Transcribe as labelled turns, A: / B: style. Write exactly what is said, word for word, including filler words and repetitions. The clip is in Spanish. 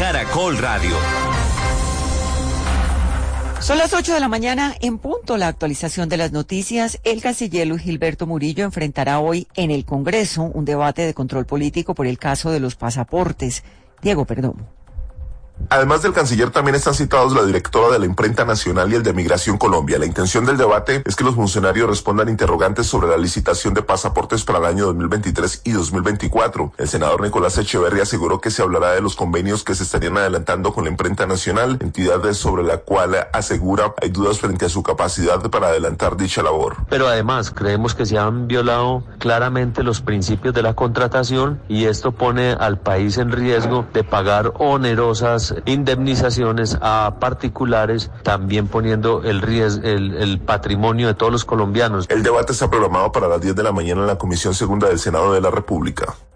A: Caracol Radio.
B: Son las ocho de la mañana en punto. La actualización de las noticias. El canciller Luis Gilberto Murillo enfrentará hoy en el Congreso un debate de control político por el caso de los pasaportes. Diego Perdomo.
C: Además del canciller, también están citados la directora de la Imprenta Nacional y el de Migración Colombia. La intención del debate es que los funcionarios respondan interrogantes sobre la licitación de pasaportes para el año dos mil veintitrés y dos mil veinticuatro. El senador Nicolás Echeverry aseguró que se hablará de los convenios que se estarían adelantando con la Imprenta Nacional, entidad sobre la cual asegura hay dudas frente a su capacidad para adelantar dicha labor.
D: Pero además creemos que se han violado claramente los principios de la contratación y esto pone al país en riesgo de pagar onerosas indemnizaciones a particulares, también poniendo el, ries- el, el patrimonio de todos los colombianos.
C: El debate está programado para las diez de la mañana en la Comisión Segunda del Senado de la República.